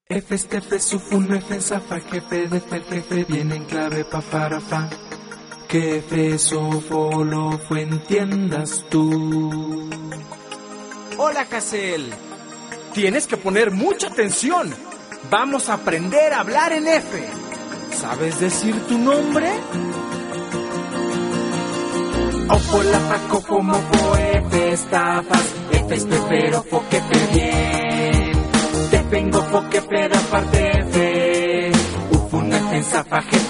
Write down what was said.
F, F, sufun, F, zafa, jefe, de jefe, viene en clave, pa, para, fa. Que F, sofo, lo fue, entiendas tú. Hola, Hazel. Tienes que poner mucha atención. Vamos a aprender a hablar en F. ¿Sabes decir tu nombre? Ofo, la, fa, cofo, mofo, F, estafas, F, espero, fo, que fe, bien. Te vengo, fo, que fe, da parte, F. Ufun, F, zafa, jefe,